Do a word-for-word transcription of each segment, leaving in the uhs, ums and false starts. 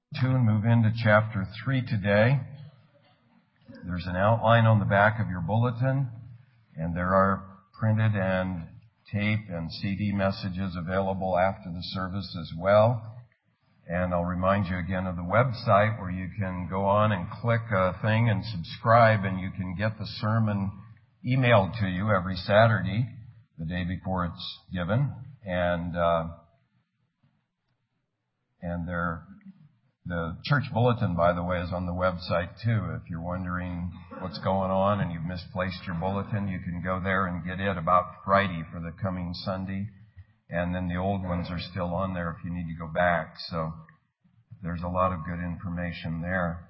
two and move into chapter three today. There's an outline on the back of your bulletin, and there are printed and tape and C D messages available after the service as well. And I'll remind you again of the website where you can go on and click a thing and subscribe, and you can get the sermon emailed to you every Saturday, the day before it's given. And uh, and there, the church bulletin, by the way, is on the website too. If you're wondering what's going on and you've misplaced your bulletin, you can go there and get it about Friday for the coming Sunday. And then the old ones are still on there if you need to go back. So there's a lot of good information there.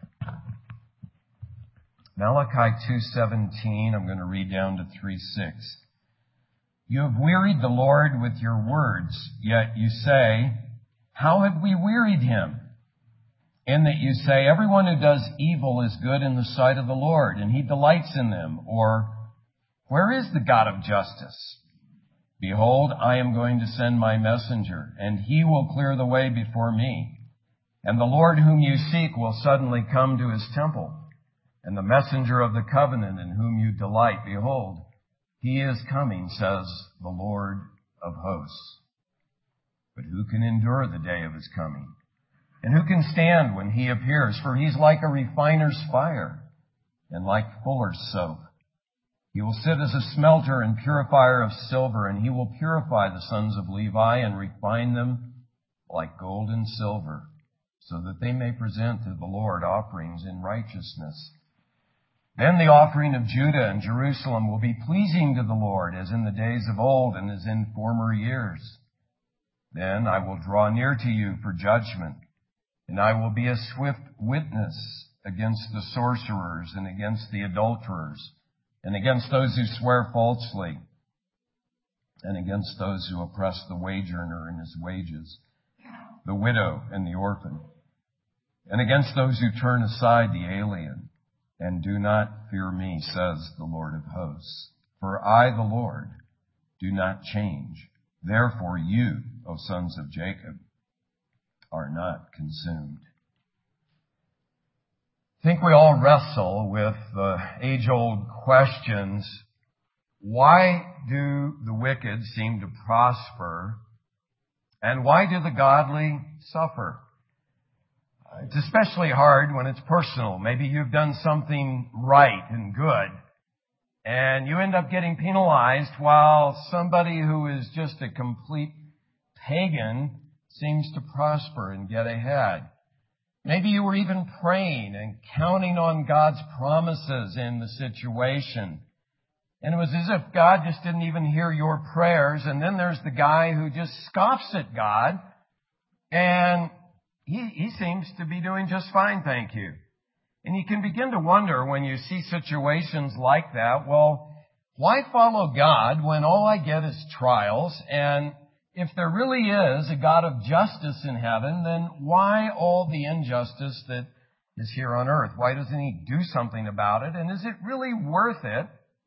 Malachi two seventeen, I'm going to read down to three six. You have wearied the Lord with your words, yet you say, how have we wearied him? In that you say, everyone who does evil is good in the sight of the Lord, and he delights in them. Or, where is the God of justice? Behold, I am going to send my messenger, and he will clear the way before me. And the Lord whom you seek will suddenly come to his temple. And the messenger of the covenant in whom you delight, behold, he is coming, says the Lord of hosts. But who can endure the day of his coming? And who can stand when he appears? For he's like a refiner's fire, and like fuller's soap. He will sit as a smelter and purifier of silver, and he will purify the sons of Levi and refine them like gold and silver, so that they may present to the Lord offerings in righteousness. Then the offering of Judah and Jerusalem will be pleasing to the Lord, as in the days of old and as in former years. Then I will draw near to you for judgment, and I will be a swift witness against the sorcerers and against the adulterers, and against those who swear falsely, and against those who oppress the wage earner in his wages, the widow and the orphan, and against those who turn aside the alien, and do not fear me, says the Lord of hosts. For I, the Lord, do not change. Therefore you, O sons of Jacob, are not consumed. I think we all wrestle with the age-old questions. Why do the wicked seem to prosper? And why do the godly suffer? It's especially hard when it's personal. Maybe you've done something right and good, and you end up getting penalized while somebody who is just a complete pagan seems to prosper and get ahead. Maybe you were even praying and counting on God's promises in the situation, and it was as if God just didn't even hear your prayers. And then there's the guy who just scoffs at God, and he, he seems to be doing just fine, thank you. And you can begin to wonder when you see situations like that, well, why follow God when all I get is trials? And if there really is a God of justice in heaven, then why all the injustice that is here on earth? Why doesn't he do something about it? And is it really worth it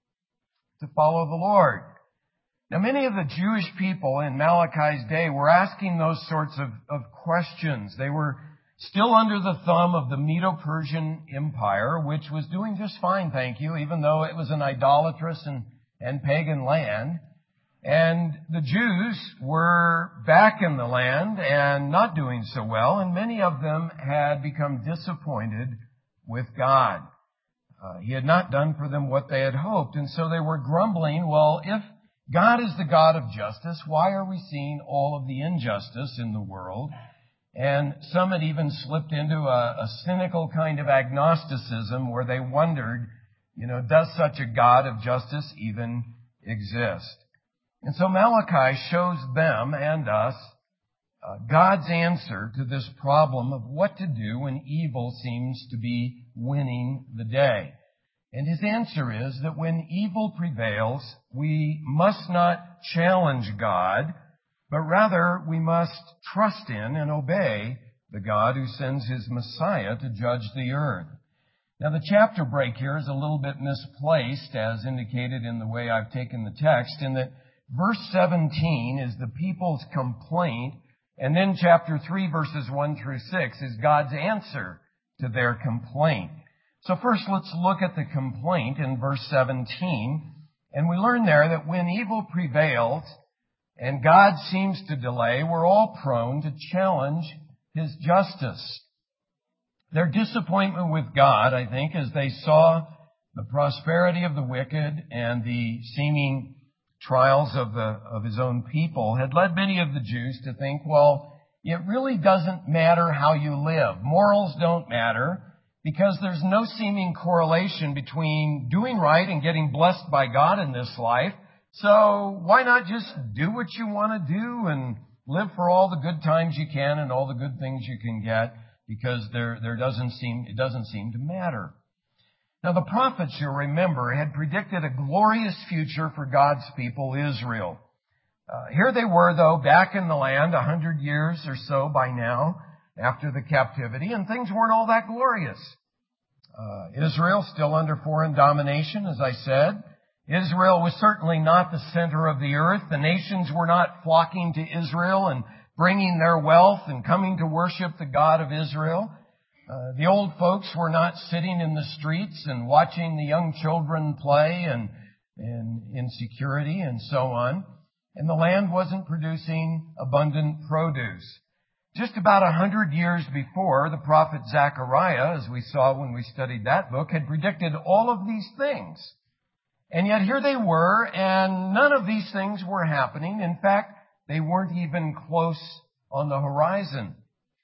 to follow the Lord? Now, many of the Jewish people in Malachi's day were asking those sorts of, of questions. They were still under the thumb of the Medo-Persian Empire, which was doing just fine, thank you, even though it was an idolatrous and, and pagan land. And the Jews were back in the land and not doing so well, and many of them had become disappointed with God. Uh, he had not done for them what they had hoped, and so they were grumbling, well, if God is the God of justice, why are we seeing all of the injustice in the world? And some had even slipped into a, a cynical kind of agnosticism where they wondered, you know, does such a God of justice even exist? And so Malachi shows them and us uh, God's answer to this problem of what to do when evil seems to be winning the day. And his answer is that when evil prevails, we must not challenge God, but rather we must trust in and obey the God who sends his Messiah to judge the earth. Now, the chapter break here is a little bit misplaced, as indicated in the way I've taken the text, in that verse seventeen is the people's complaint And then chapter three, verses one through six is God's answer to their complaint. So first, let's look at the complaint in verse seventeen. And we learn there that when evil prevails and God seems to delay, we're all prone to challenge His justice. Their disappointment with God, I think, as they saw the prosperity of the wicked and the seeming trials of the of His own people, had led many of the Jews to think, well, it really doesn't matter how you live. Morals don't matter, because there's no seeming correlation between doing right and getting blessed by God in this life. So why not just do what you want to do and live for all the good times you can and all the good things you can get, because there there doesn't seem it doesn't seem to matter. Now the prophets, you'll remember, had predicted a glorious future for God's people, Israel. Uh, here they were, though, back in the land a hundred years or so by now, after the captivity, and things weren't all that glorious. Uh, Israel still under foreign domination, as I said. Israel was certainly not the center of the earth. The nations were not flocking to Israel and bringing their wealth and coming to worship the God of Israel. Uh, the old folks were not sitting in the streets and watching the young children play and, and in security and so on. And the land wasn't producing abundant produce. Just about a hundred years before, the prophet Zechariah, as we saw when we studied that book, had predicted all of these things. And yet here they were, and none of these things were happening. In fact, they weren't even close on the horizon.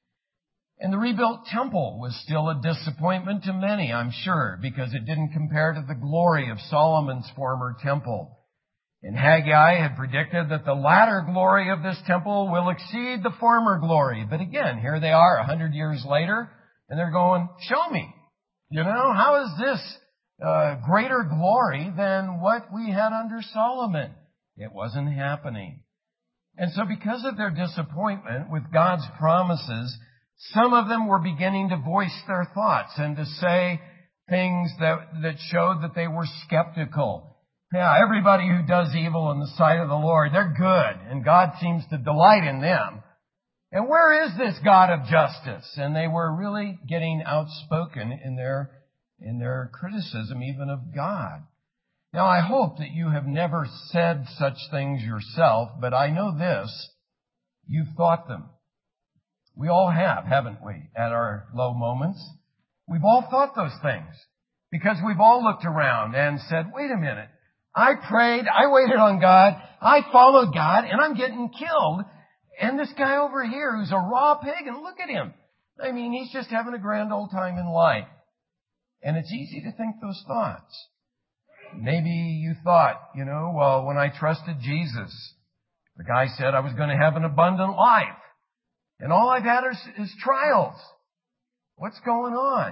And the rebuilt temple was still a disappointment to many, I'm sure, because it didn't compare to the glory of Solomon's former temple. And Haggai had predicted that the latter glory of this temple will exceed the former glory. But again, here they are a hundred years later, and they're going, show me. You know, how is this uh, greater glory than what we had under Solomon? It wasn't happening. And so because of their disappointment with God's promises, some of them were beginning to voice their thoughts and to say things that, that showed that they were skeptical. Yeah, everybody who does evil in the sight of the Lord, they're good, and God seems to delight in them. And where is this God of justice? And they were really getting outspoken in their, in their criticism even of God. Now, I hope that you have never said such things yourself, but I know this, you've thought them. We all have, haven't we, at our low moments? We've all thought those things, because we've all looked around and said, wait a minute, I prayed, I waited on God, I followed God, and I'm getting killed. And this guy over here who's a raw pig, and look at him. I mean, he's just having a grand old time in life. And it's easy to think those thoughts. Maybe you thought, you know, well, when I trusted Jesus, the guy said I was going to have an abundant life. And all I've had is, is trials. What's going on?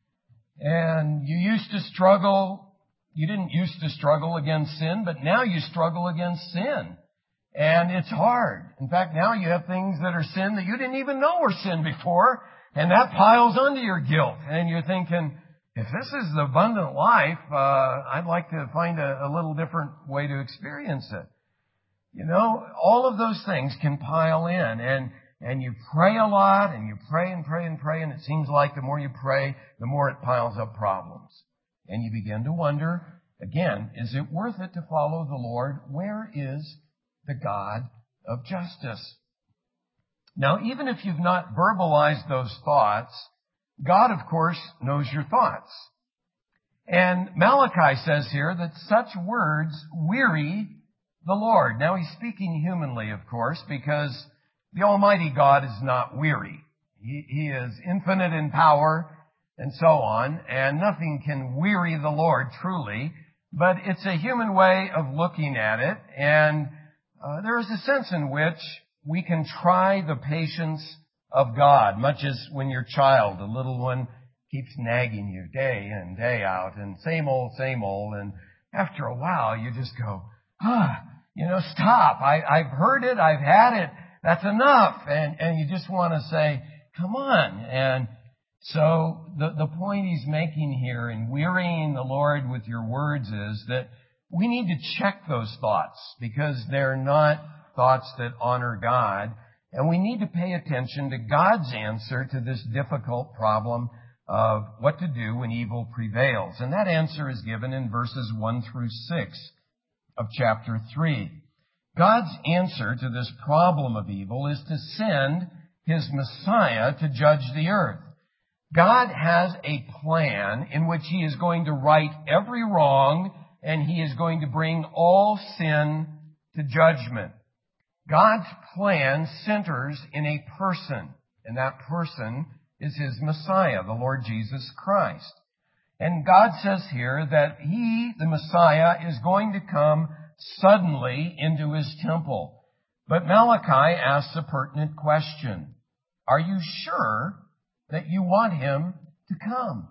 And you used to struggle. You didn't used to struggle against sin, but now you struggle against sin. And it's hard. In fact, now you have things that are sin that you didn't even know were sin before, and that piles onto your guilt. And you're thinking, if this is the abundant life, uh, I'd like to find a, a little different way to experience it. You know, all of those things can pile in, and and you pray a lot, and you pray and pray and pray, and it seems like the more you pray, the more it piles up problems. And you begin to wonder, again, is it worth it to follow the Lord? Where is the God of justice? Now, even if you've not verbalized those thoughts, God, of course, knows your thoughts. And Malachi says here that such words weary the Lord. Now, he's speaking humanly, of course, because the Almighty God is not weary. He, he is infinite in power, and so on, and nothing can weary the Lord truly, but it's a human way of looking at it, and uh, there is a sense in which we can try the patience of God, much as when your child, a little one, keeps nagging you day in, day out, and same old, same old, and after a while you just go, ah, you know, stop, I, I've heard it, I've had it, that's enough, and, and you just want to say, come on, and so the, the point he's making here in wearying the Lord with your words is that we need to check those thoughts because they're not thoughts that honor God. And we need to pay attention to God's answer to this difficult problem of what to do when evil prevails. And that answer is given in verses one through six of chapter three. God's answer to this problem of evil is to send His Messiah to judge the earth. God has a plan in which He is going to right every wrong, and He is going to bring all sin to judgment. God's plan centers in a person, and that person is His Messiah, the Lord Jesus Christ. And God says here that He, the Messiah, is going to come suddenly into His temple. But Malachi asks a pertinent question. Are you sure that you want Him to come?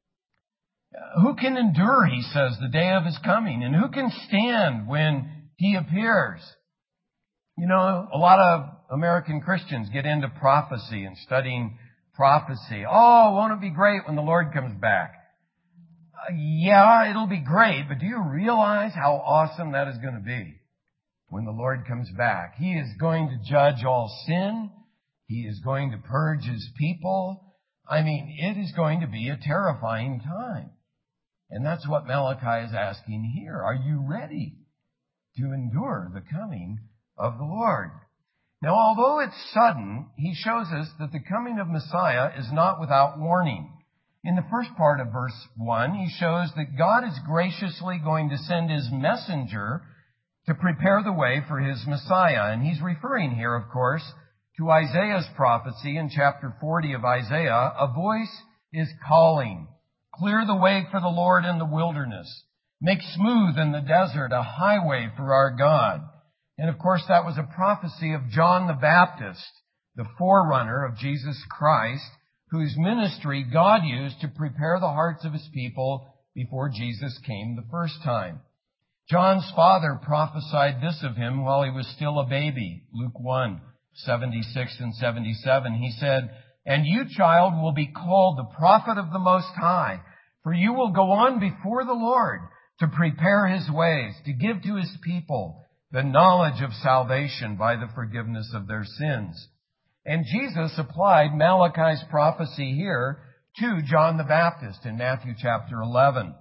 Who can endure, he says, the day of His coming? And who can stand when He appears? You know, a lot of American Christians get into prophecy and studying prophecy. Oh, won't it be great when the Lord comes back? Uh, yeah, it'll be great, but do you realize how awesome that is going to be when the Lord comes back? He is going to judge all sin. He is going to purge His people. I mean, it is going to be a terrifying time. And that's what Malachi is asking here. Are you ready to endure the coming of the Lord? Now, although it's sudden, he shows us that the coming of Messiah is not without warning. In the first part of verse one, he shows that God is graciously going to send His messenger to prepare the way for His Messiah. And he's referring here, of course, to Isaiah's prophecy in chapter forty of Isaiah. A voice is calling, clear the way for the Lord in the wilderness. Make smooth in the desert a highway for our God. And of course, that was a prophecy of John the Baptist, the forerunner of Jesus Christ, whose ministry God used to prepare the hearts of His people before Jesus came the first time. John's father prophesied this of him while he was still a baby. Luke one, seventy-six and seventy-seven. He said, "And you, child, will be called the prophet of the Most High, for you will go on before the Lord to prepare His ways, to give to His people the knowledge of salvation by the forgiveness of their sins." And Jesus applied Malachi's prophecy here to John the Baptist in Matthew chapter eleven.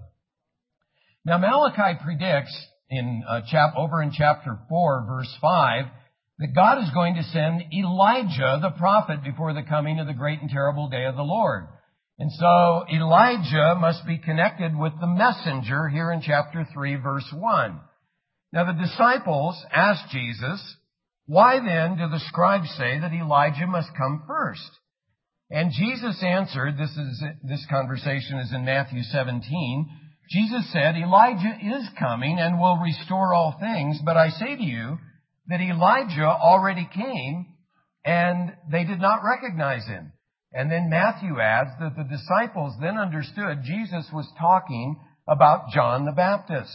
Now Malachi predicts in uh, chap over in chapter four, verse five, that God is going to send Elijah the prophet before the coming of the great and terrible day of the Lord. And so Elijah must be connected with the messenger here in chapter three, verse one. Now the disciples asked Jesus, "Why then do the scribes say that Elijah must come first?" And Jesus answered, this is this conversation is in Matthew seventeen. Jesus said, "Elijah is coming and will restore all things, but I say to you that Elijah already came and they did not recognize him." And then Matthew adds that the disciples then understood Jesus was talking about John the Baptist.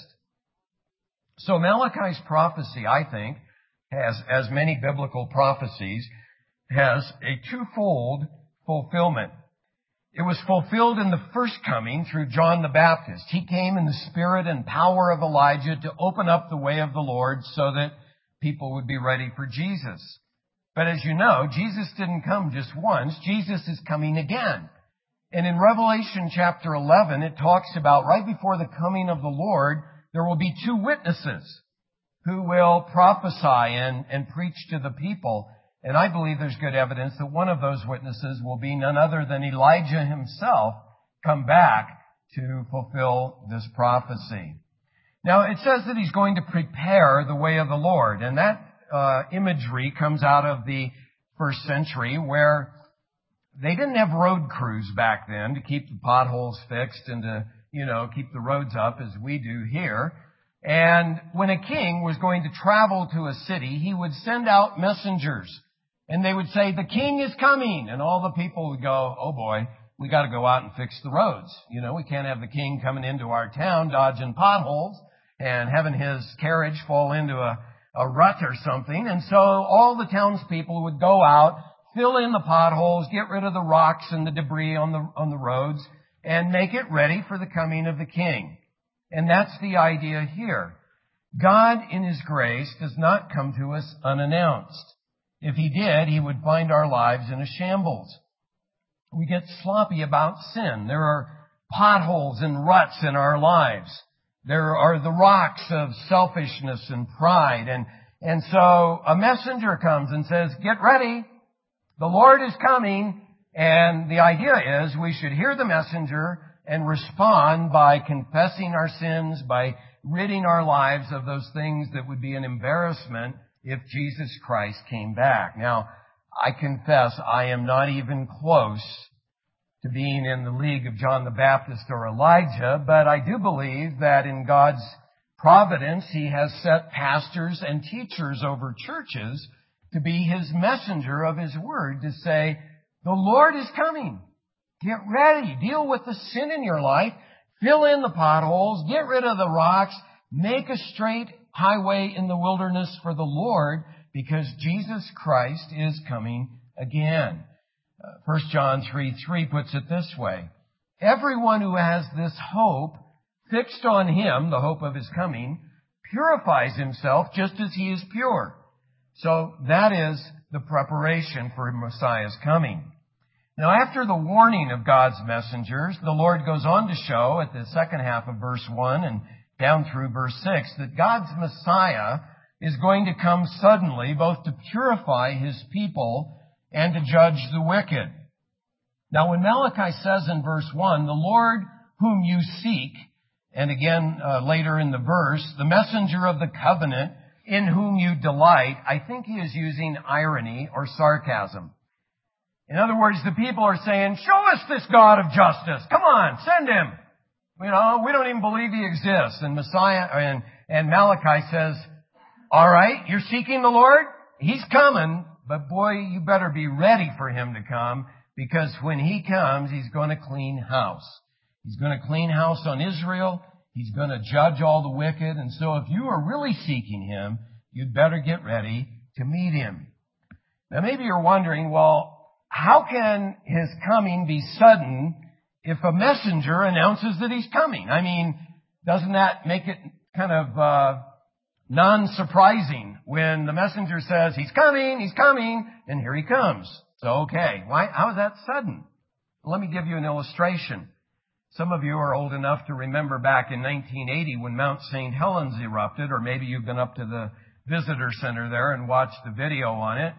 So Malachi's prophecy, I think, has, as many biblical prophecies, has a twofold fulfillment. It was fulfilled in the first coming through John the Baptist. He came in the spirit and power of Elijah to open up the way of the Lord so that people would be ready for Jesus. But as you know, Jesus didn't come just once. Jesus is coming again. And in Revelation chapter eleven, it talks about right before the coming of the Lord, there will be two witnesses who will prophesy and, and preach to the people. And I believe there's good evidence that one of those witnesses will be none other than Elijah himself come back to fulfill this prophecy. Now, it says that he's going to prepare the way of the Lord. And that uh, imagery comes out of the first century where they didn't have road crews back then to keep the potholes fixed and to, you know, keep the roads up as we do here. And when a king was going to travel to a city, he would send out messengers. And they would say, "The king is coming." And all the people would go, "Oh boy, we got to go out and fix the roads. You know, we can't have the king coming into our town dodging potholes and having his carriage fall into a, a rut or something." And so all the townspeople would go out, fill in the potholes, get rid of the rocks and the debris on the, on the roads, and make it ready for the coming of the king. And that's the idea here. God, in His grace, does not come to us unannounced. If He did, He would find our lives in a shambles. We get sloppy about sin. There are potholes and ruts in our lives. There are the rocks of selfishness and pride. And, and so a messenger comes and says, get ready. The Lord is coming. And the idea is we should hear the messenger and respond by confessing our sins, by ridding our lives of those things that would be an embarrassment if Jesus Christ came back. Now, I confess I am not even close to being in the league of John the Baptist or Elijah, but I do believe that in God's providence, He has set pastors and teachers over churches to be His messenger of His word to say, the Lord is coming. Get ready. Deal with the sin in your life. Fill in the potholes. Get rid of the rocks. Make a straight highway in the wilderness for the Lord, because Jesus Christ is coming again. Uh, First John three three puts it this way. Everyone who has this hope fixed on Him, the hope of His coming, purifies himself just as He is pure. So that is the preparation for Messiah's coming. Now, after the warning of God's messengers, the Lord goes on to show at the second half of verse one and down through verse six that God's Messiah is going to come suddenly, both to purify His people and to judge the wicked. Now, when Malachi says in verse one, the Lord whom you seek, and again uh, later in the verse, the messenger of the covenant in whom you delight, I think he is using irony or sarcasm. In other words, the people are saying, show us this God of justice. Come on, send Him. You know, we don't even believe He exists. And Messiah and, and Malachi says, all right, you're seeking the Lord? He's coming, but boy, you better be ready for Him to come, because when He comes, He's going to clean house. He's going to clean house on Israel. He's going to judge all the wicked. And so if you are really seeking Him, you'd better get ready to meet Him. Now maybe you're wondering, well, how can His coming be sudden if a messenger announces that He's coming? I mean, doesn't that make it kind of uh non-surprising when the messenger says, He's coming, He's coming, and here He comes? So, okay, why? How is that sudden? Let me give you an illustration. Some of you are old enough to remember back in nineteen eighty when Mount Saint Helens erupted, or maybe you've been up to the visitor center there and watched the video on it.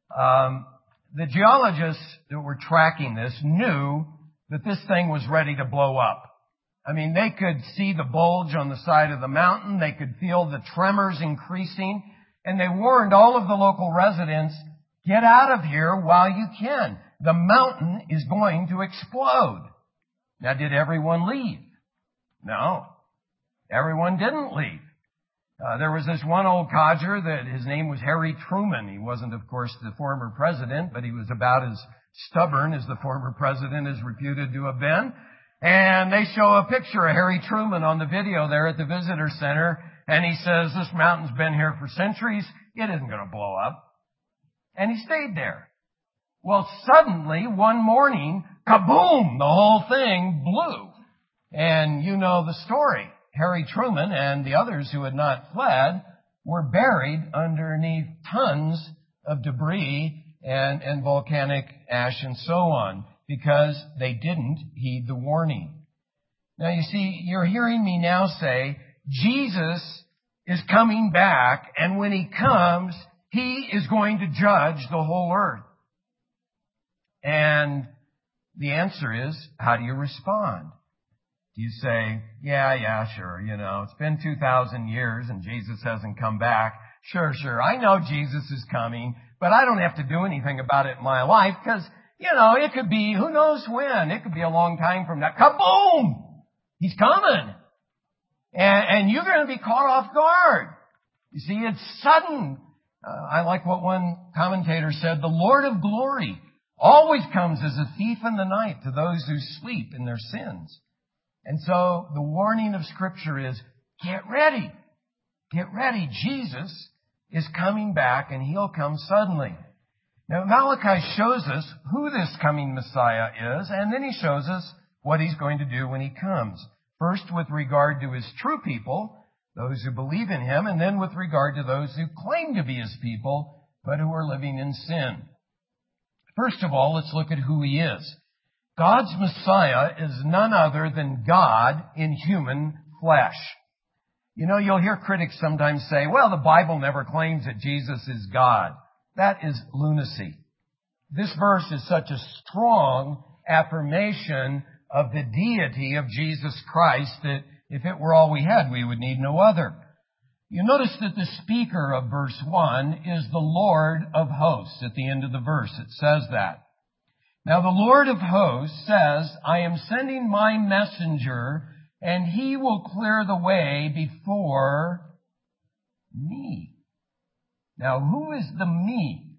Um, the geologists that were tracking this knew that this thing was ready to blow up. I mean, they could see the bulge on the side of the mountain. They could feel the tremors increasing. And they warned all of the local residents, get out of here while you can. The mountain is going to explode. Now, did everyone leave? No. Everyone didn't leave. Uh, there was this one old codger that his name was Harry Truman. He wasn't, of course, the former president, but he was about as stubborn as the former president is reputed to have been. And they show a picture of Harry Truman on the video there at the visitor center. And he says, this mountain's been here for centuries. It isn't going to blow up. And he stayed there. Well, suddenly, one morning, kaboom, the whole thing blew. And you know the story. Harry Truman and the others who had not fled were buried underneath tons of debris and, and volcanic ash and so on, because they didn't heed the warning. Now, you see, you're hearing me now say, Jesus is coming back, and when He comes, He is going to judge the whole earth. And the answer is, how do you respond? Do you say, yeah, yeah, sure, you know, it's been two thousand years and Jesus hasn't come back. Sure, sure, I know Jesus is coming, but I don't have to do anything about it in my life, because you know, it could be, who knows when. It could be a long time from now. Kaboom! He's coming. And, and you're going to be caught off guard. You see, it's sudden. Uh, I like what one commentator said. The Lord of glory always comes as a thief in the night to those who sleep in their sins. And so the warning of Scripture is, get ready. Get ready. Jesus is coming back, and He'll come suddenly. Now, Malachi shows us who this coming Messiah is, and then he shows us what He's going to do when He comes. First, with regard to His true people, those who believe in Him, and then with regard to those who claim to be His people, but who are living in sin. First of all, let's look at who He is. God's Messiah is none other than God in human flesh. You know, you'll hear critics sometimes say, well, the Bible never claims that Jesus is God. That is lunacy. This verse is such a strong affirmation of the deity of Jesus Christ that if it were all we had, we would need no other. You notice that the speaker of verse one is the Lord of hosts. At the end of the verse, it says that. Now, the Lord of hosts says, I am sending my messenger, and he will clear the way before me. Now, who is the me?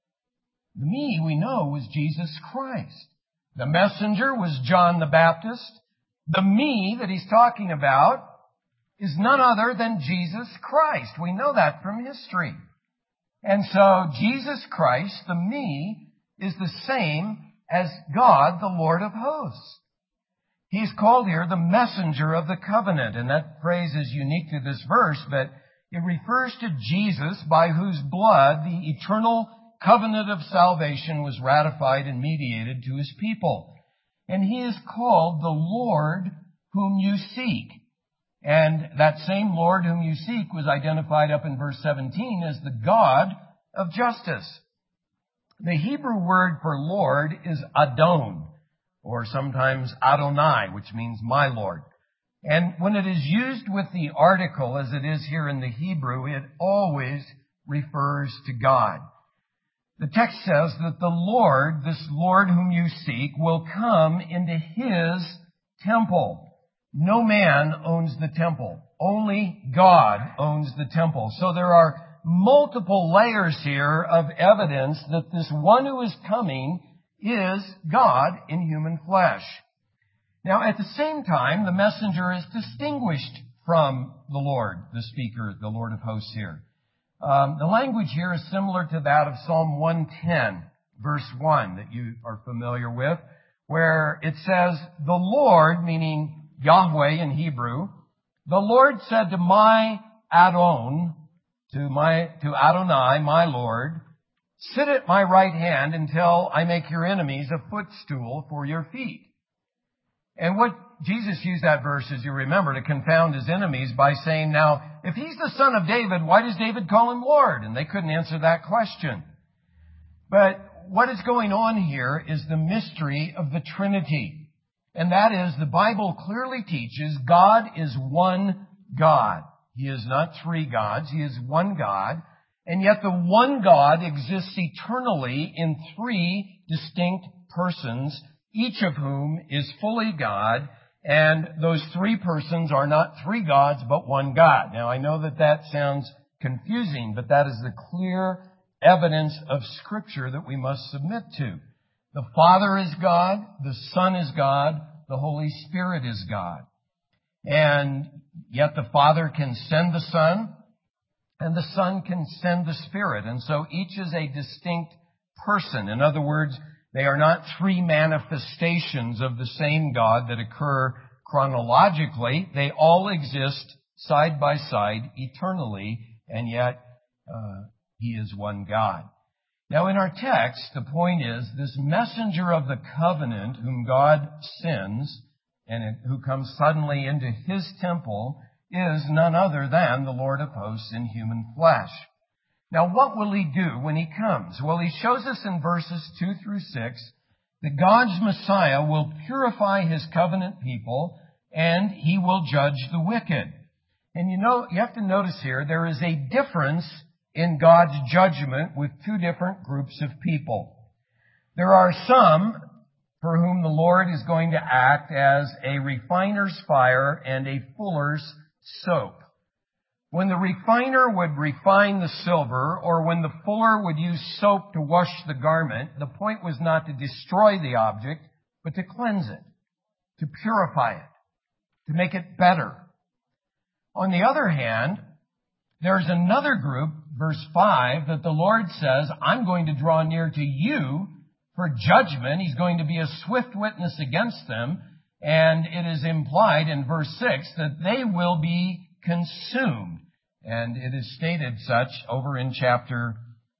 The me, we know, was Jesus Christ. The messenger was John the Baptist. The me that he's talking about is none other than Jesus Christ. We know that from history. And so Jesus Christ, the me, is the same as God, the Lord of hosts. He's called here the messenger of the covenant, and that phrase is unique to this verse, but it refers to Jesus by whose blood the eternal covenant of salvation was ratified and mediated to His people. And He is called the Lord whom you seek. And that same Lord whom you seek was identified up in verse seventeen as the God of justice. The Hebrew word for Lord is Adon, or sometimes Adonai, which means my Lord. And when it is used with the article, as it is here in the Hebrew, it always refers to God. The text says that the Lord, this Lord whom you seek, will come into His temple. No man owns the temple. Only God owns the temple. So there are multiple layers here of evidence that this one who is coming is God in human flesh. Now, at the same time, the messenger is distinguished from the Lord, the speaker, the Lord of hosts here. Um, the language here is similar to that of Psalm one ten, verse one, that you are familiar with, where it says, the Lord, meaning Yahweh in Hebrew, the Lord said to my Adon, to my, to Adonai, my Lord, sit at my right hand until I make your enemies a footstool for your feet. And what Jesus used that verse, as you remember, to confound His enemies by saying, now, if He's the son of David, why does David call Him Lord? And they couldn't answer that question. But what is going on here is the mystery of the Trinity. And that is, the Bible clearly teaches God is one God. He is not three gods. He is one God. And yet the one God exists eternally in three distinct persons, each of whom is fully God. And those three persons are not three gods, but one God. Now, I know that that sounds confusing, but that is the clear evidence of Scripture that we must submit to. The Father is God, the Son is God, the Holy Spirit is God. And yet the Father can send the Son, and the Son can send the Spirit. And so each is a distinct person. In other words, they are not three manifestations of the same God that occur chronologically. They all exist side by side eternally, and yet uh, He is one God. Now, in our text, the point is, this messenger of the covenant whom God sends and who comes suddenly into His temple is none other than the Lord of hosts in human flesh. Now, what will He do when He comes? Well, He shows us in verses two through six that God's Messiah will purify His covenant people and He will judge the wicked. And you know, you have to notice here, there is a difference in God's judgment with two different groups of people. There are some for whom the Lord is going to act as a refiner's fire and a fuller's soap. When the refiner would refine the silver, or when the fuller would use soap to wash the garment, the point was not to destroy the object, but to cleanse it, to purify it, to make it better. On the other hand, there's another group, verse five, that the Lord says, I'm going to draw near to you for judgment. He's going to be a swift witness against them. And it is implied in verse six that they will be consumed. And it is stated such over in chapter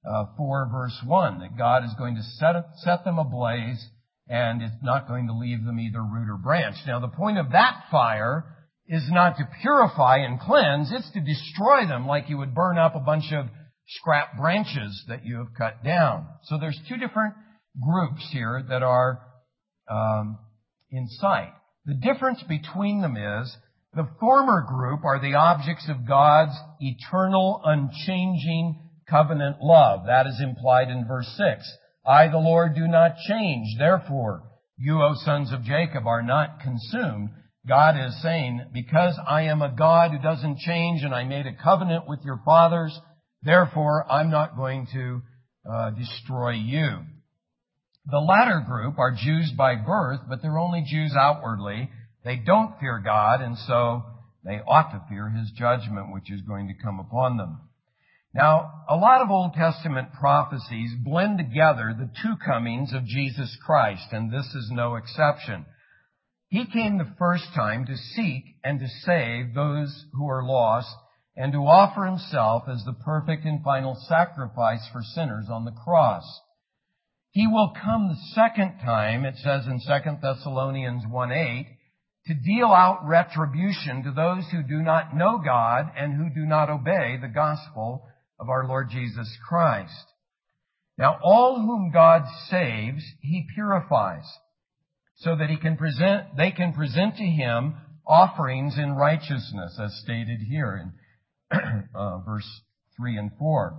uh, four verse one, that God is going to set, set them ablaze and it's not going to leave them either root or branch. Now the point of that fire is not to purify and cleanse, it's to destroy them like you would burn up a bunch of scrap branches that you have cut down. So there's two different groups here that are um, in sight. The difference between them is the former group are the objects of God's eternal, unchanging covenant love. That is implied in verse six. I, the Lord, do not change. Therefore, you, O sons of Jacob, are not consumed. God is saying, because I am a God who doesn't change and I made a covenant with your fathers, therefore I'm not going to uh, destroy you. The latter group are Jews by birth, but they're only Jews outwardly. They don't fear God, and so they ought to fear His judgment, which is going to come upon them. Now, a lot of Old Testament prophecies blend together the two comings of Jesus Christ, and this is no exception. He came the first time to seek and to save those who are lost and to offer Himself as the perfect and final sacrifice for sinners on the cross. He will come the second time, it says in Second Thessalonians one eight, to deal out retribution to those who do not know God and who do not obey the gospel of our Lord Jesus Christ. Now, all whom God saves, He purifies, so that He can present, they can present to Him offerings in righteousness, as stated here in uh, verse three and four.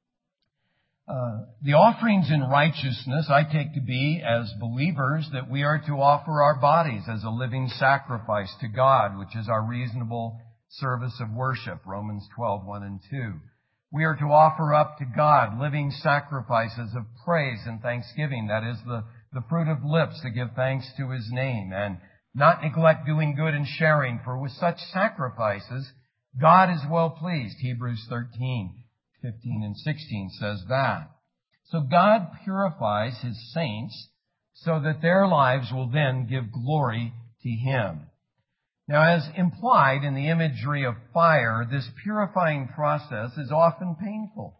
Uh, the offerings in righteousness I take to be, as believers, that we are to offer our bodies as a living sacrifice to God, which is our reasonable service of worship, Romans twelve, one and two. We are to offer up to God living sacrifices of praise and thanksgiving, that is, the, the fruit of lips that give thanks to His name, and not neglect doing good and sharing, for with such sacrifices God is well pleased. Hebrews thirteen, fifteen and sixteen says that. So God purifies His saints so that their lives will then give glory to Him. Now, as implied in the imagery of fire, this purifying process is often painful.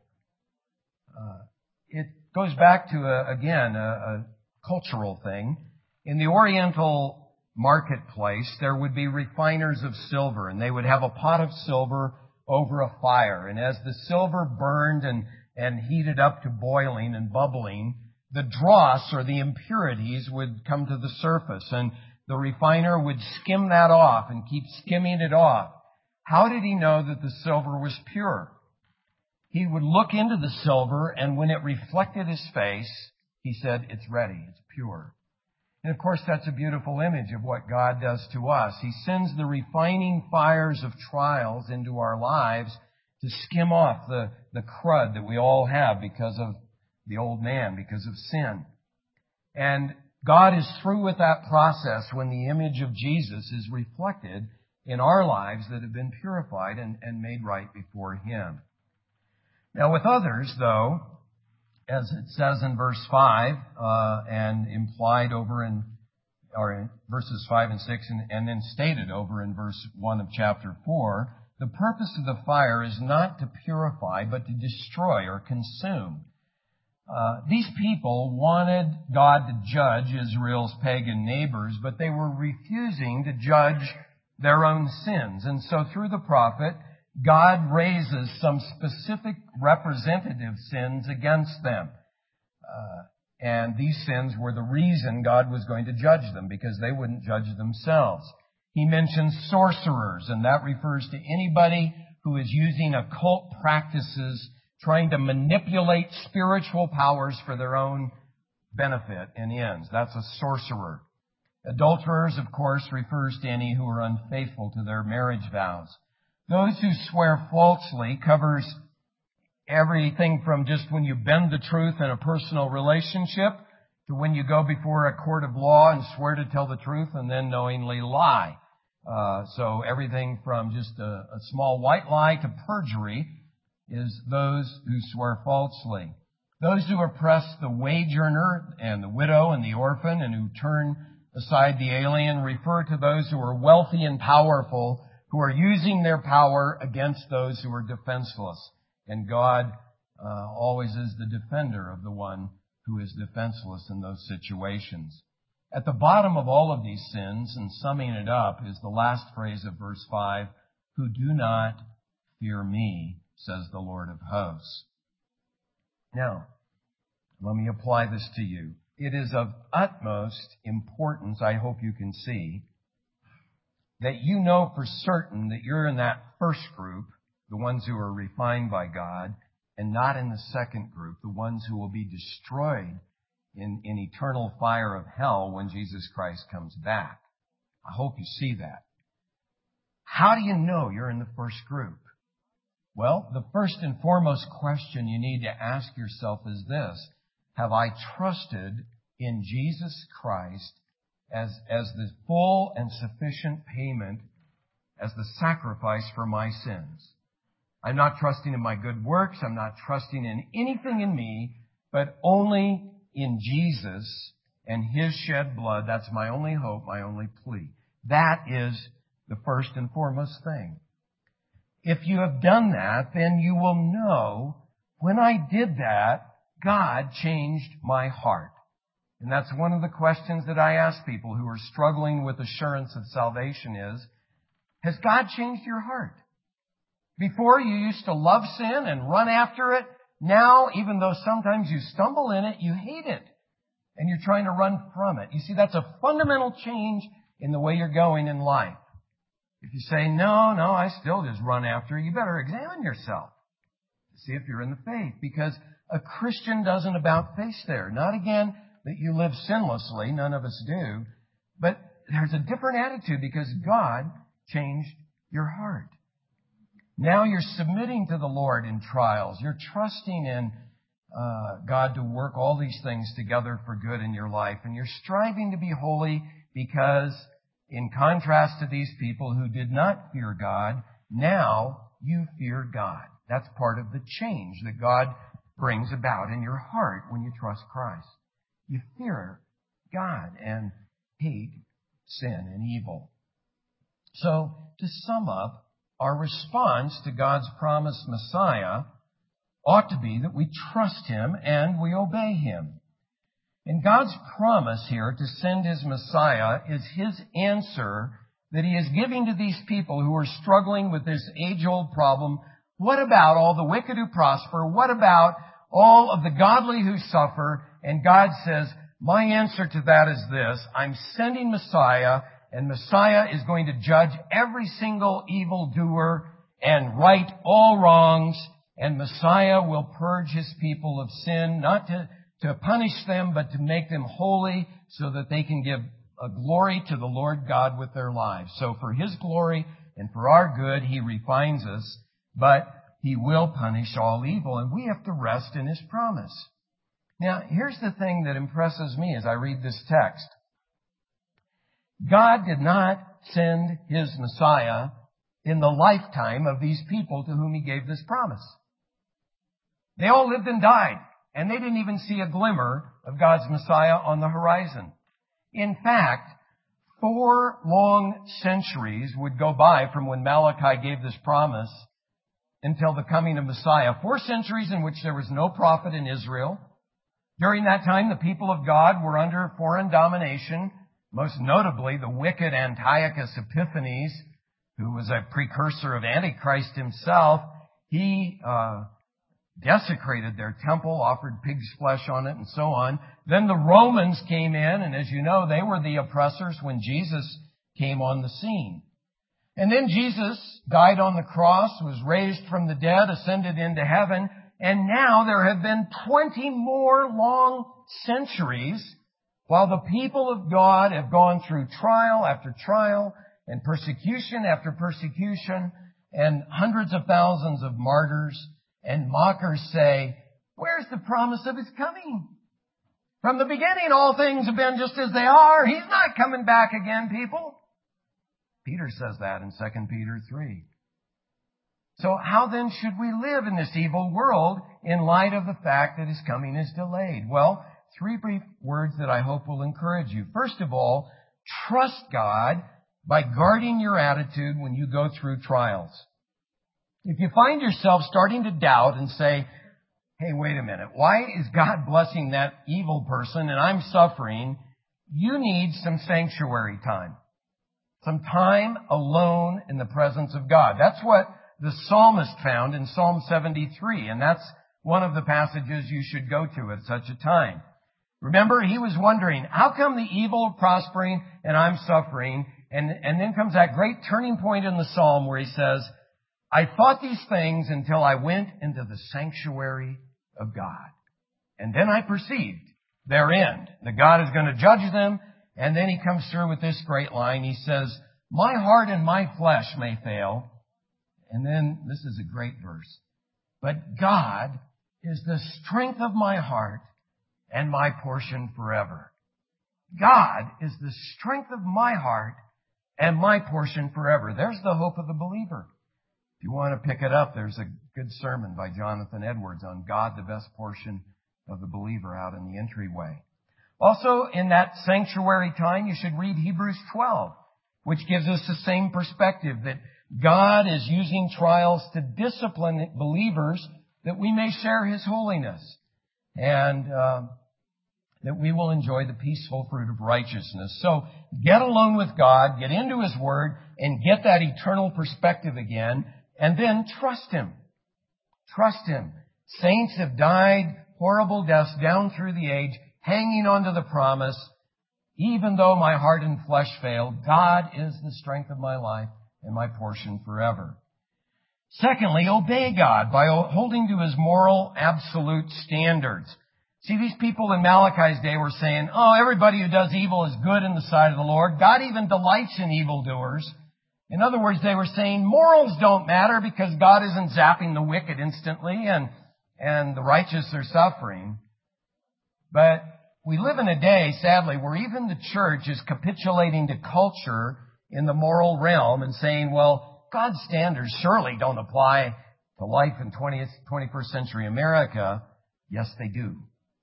Uh, it goes back to, a, again, a, a cultural thing. In the Oriental marketplace, there would be refiners of silver, and they would have a pot of silver over a fire. And as the silver burned and, and heated up to boiling and bubbling, the dross or the impurities would come to the surface, and the refiner would skim that off and keep skimming it off. How did he know that the silver was pure? He would look into the silver, and when it reflected his face, he said, it's ready, it's pure. And of course, that's a beautiful image of what God does to us. He sends the refining fires of trials into our lives to skim off the, the crud that we all have because of the old man, because of sin. And God is through with that process when the image of Jesus is reflected in our lives that have been purified and, and made right before Him. Now with others, though, as it says in verse five, uh, and implied over in, or in verses five and six, and, and then stated over in verse one of chapter four, the purpose of the fire is not to purify, but to destroy or consume. Uh, these people wanted God to judge Israel's pagan neighbors, but they were refusing to judge their own sins. And so through the prophet, God raises some specific representative sins against them. Uh, and these sins were the reason God was going to judge them, because they wouldn't judge themselves. He mentions sorcerers, and that refers to anybody who is using occult practices, trying to manipulate spiritual powers for their own benefit and ends. That's a sorcerer. Adulterers, of course, refers to any who are unfaithful to their marriage vows. Those who swear falsely covers everything from just when you bend the truth in a personal relationship to when you go before a court of law and swear to tell the truth and then knowingly lie. Uh, so everything from just a, a small white lie to perjury is those who swear falsely. Those who oppress the wage earner and the widow and the orphan and who turn aside the alien refer to those who are wealthy and powerful, who are using their power against those who are defenseless. And God uh, always is the defender of the one who is defenseless in those situations. At the bottom of all of these sins, and summing it up, is the last phrase of verse five, who do not fear me, says the Lord of hosts. Now, let me apply this to you. It is of utmost importance, I hope you can see, that you know for certain that you're in that first group, the ones who are refined by God, and not in the second group, the ones who will be destroyed in, in eternal fire of hell when Jesus Christ comes back. I hope you see that. How do you know you're in the first group? Well, the first and foremost question you need to ask yourself is this: have I trusted in Jesus Christ as, as the full and sufficient payment, as the sacrifice for my sins? I'm not trusting in my good works. I'm not trusting in anything in me, but only in Jesus and His shed blood. That's my only hope, my only plea. That is the first and foremost thing. If you have done that, then you will know when I did that, God changed my heart. And that's one of the questions that I ask people who are struggling with assurance of salvation is, has God changed your heart? Before you used to love sin and run after it. Now, even though sometimes you stumble in it, you hate it. And you're trying to run from it. You see, that's a fundamental change in the way you're going in life. If you say, no, no, I still just run after it, you better examine yourself to see if you're in the faith. Because a Christian doesn't about face there. Not again that you live sinlessly. None of us do. But there's a different attitude because God changed your heart. Now you're submitting to the Lord in trials. You're trusting in uh, God to work all these things together for good in your life. And you're striving to be holy because, in contrast to these people who did not fear God, now you fear God. That's part of the change that God brings about in your heart when you trust Christ. You fear God and hate sin and evil. So, to sum up, our response to God's promised Messiah ought to be that we trust Him and we obey Him. And God's promise here to send His Messiah is His answer that He is giving to these people who are struggling with this age-old problem. What about all the wicked who prosper? What about all of the godly who suffer? And God says, my answer to that is this: I'm sending Messiah, and Messiah is going to judge every single evildoer and right all wrongs. And Messiah will purge His people of sin, not to, to punish them, but to make them holy so that they can give a glory to the Lord God with their lives. So for His glory and for our good, He refines us, but He will punish all evil. And we have to rest in His promise. Now, here's the thing that impresses me as I read this text. God did not send His Messiah in the lifetime of these people to whom He gave this promise. They all lived and died, and they didn't even see a glimmer of God's Messiah on the horizon. In fact, four long centuries would go by from when Malachi gave this promise until the coming of Messiah. Four centuries in which there was no prophet in Israel. During that time, the people of God were under foreign domination. Most notably, the wicked Antiochus Epiphanes, who was a precursor of Antichrist himself. He uh, desecrated their temple, offered pig's flesh on it, and so on. Then the Romans came in, and as you know, they were the oppressors when Jesus came on the scene. And then Jesus died on the cross, was raised from the dead, ascended into heaven, and now there have been twenty more long centuries while the people of God have gone through trial after trial and persecution after persecution and hundreds of thousands of martyrs, and mockers say, where's the promise of His coming? From the beginning, all things have been just as they are. He's not coming back again, people. Peter says that in Second Peter three. So how then should we live in this evil world in light of the fact that His coming is delayed? Well, three brief words that I hope will encourage you. First of all, trust God by guarding your attitude when you go through trials. If you find yourself starting to doubt and say, hey, wait a minute. Why is God blessing that evil person and I'm suffering? You need some sanctuary time. Some time alone in the presence of God. That's what the psalmist found in Psalm seventy-three, and that's one of the passages you should go to at such a time. Remember, he was wondering, how come the evil are prospering and I'm suffering? And, and then comes that great turning point in the psalm where he says, I thought these things until I went into the sanctuary of God. And then I perceived their end, that God is going to judge them. And then he comes through with this great line. He says, my heart and my flesh may fail. And then this is a great verse. But God is the strength of my heart and my portion forever. God is the strength of my heart and my portion forever. There's the hope of the believer. If you want to pick it up, there's a good sermon by Jonathan Edwards on God, the best portion of the believer, out in the entryway. Also, in that sanctuary time, you should read Hebrews twelve, which gives us the same perspective, that God is using trials to discipline believers that we may share His holiness, and uh, that we will enjoy the peaceful fruit of righteousness. So get alone with God, get into His Word, and get that eternal perspective again, and then trust Him. Trust Him. Saints have died horrible deaths down through the age, hanging on to the promise, even though my heart and flesh fail, God is the strength of my life and my portion forever. Secondly, obey God by holding to His moral absolute standards. See, these people in Malachi's day were saying, oh, everybody who does evil is good in the sight of the Lord. God even delights in evildoers. In other words, they were saying morals don't matter because God isn't zapping the wicked instantly and, and the righteous are suffering. But we live in a day, sadly, where even the church is capitulating to culture in the moral realm and saying, well, God's standards surely don't apply to life in twentieth, twenty-first century America. Yes, they do.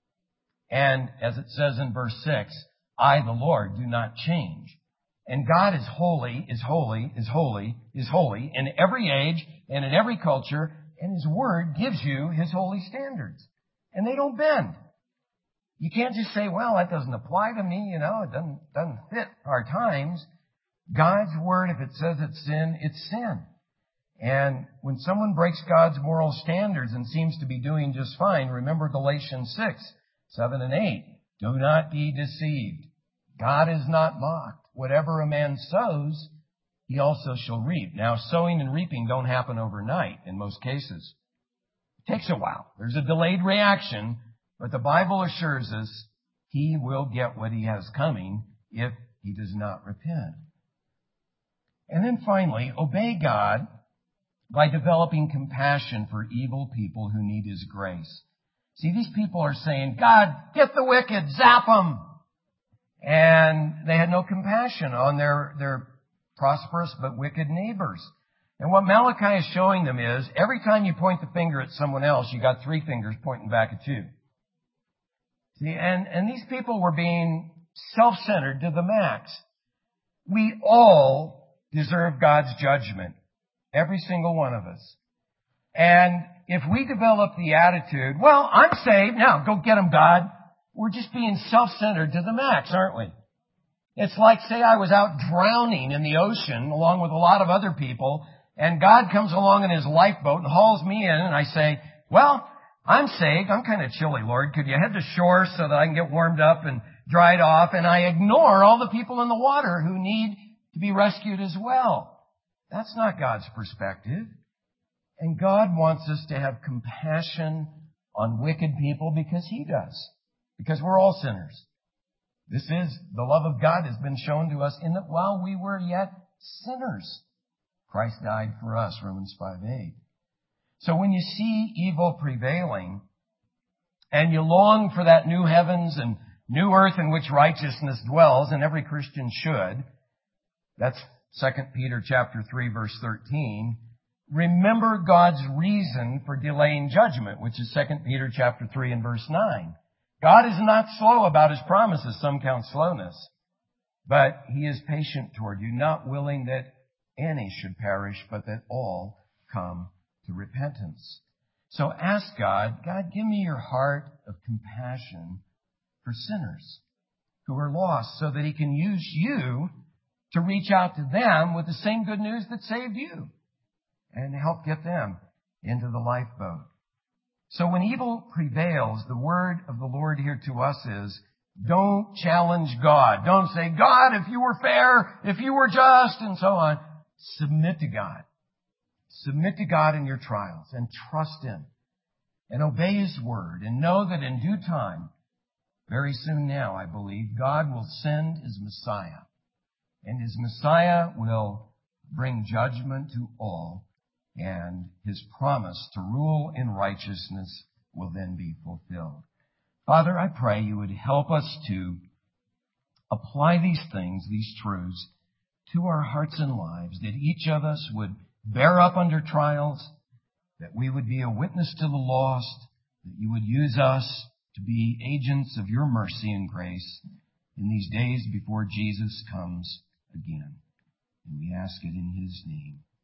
And as it says in verse six, I, the Lord, do not change. And God is holy, is holy, is holy, is holy in every age and in every culture, and His Word gives you His holy standards. And they don't bend. You can't just say, well, that doesn't apply to me, you know, it doesn't, doesn't fit our times. God's Word, if it says it's sin, it's sin. And when someone breaks God's moral standards and seems to be doing just fine, remember Galatians six, seven and eight. Do not be deceived. God is not mocked. Whatever a man sows, he also shall reap. Now, sowing and reaping don't happen overnight in most cases. It takes a while. There's a delayed reaction, but the Bible assures us he will get what he has coming if he does not repent. And then finally, obey God by developing compassion for evil people who need His grace. See, these people are saying, God, get the wicked, zap them. And they had no compassion on their, their prosperous but wicked neighbors. And what Malachi is showing them is, every time you point the finger at someone else, you got three fingers pointing back at you. See, and, and these people were being self-centered to the max. We all deserve God's judgment. Every single one of us. And if we develop the attitude, well, I'm saved, now go get them, God. We're just being self-centered to the max, aren't we? It's like, say I was out drowning in the ocean along with a lot of other people, and God comes along in His lifeboat and hauls me in, and I say, well, I'm saved. I'm kind of chilly, Lord. Could you head to shore so that I can get warmed up and dried off? And I ignore all the people in the water who need to be rescued as well. That's not God's perspective. And God wants us to have compassion on wicked people because He does. Because we're all sinners. This is, the love of God has been shown to us in that while we were yet sinners, Christ died for us, Romans five eight. So when you see evil prevailing, and you long for that new heavens and new earth in which righteousness dwells, and every Christian should, that's Second Peter chapter three, verse thirteen. Remember God's reason for delaying judgment, which is Second Peter chapter three and verse nine. God is not slow about His promises, some count slowness, but He is patient toward you, not willing that any should perish, but that all come to repentance. So ask God, God, give me your heart of compassion for sinners who are lost so that He can use you to reach out to them with the same good news that saved you and help get them into the lifeboat. So when evil prevails, the word of the Lord here to us is, don't challenge God. Don't say, God, if you were fair, if you were just, and so on. Submit to God. Submit to God in your trials and trust Him and obey His word and know that in due time, very soon now, I believe, God will send His Messiah, and His Messiah will bring judgment to all, and His promise to rule in righteousness will then be fulfilled. Father, I pray you would help us to apply these things, these truths, to our hearts and lives, that each of us would bear up under trials, that we would be a witness to the lost, that you would use us to be agents of your mercy and grace in these days before Jesus comes again. And we ask it in His name.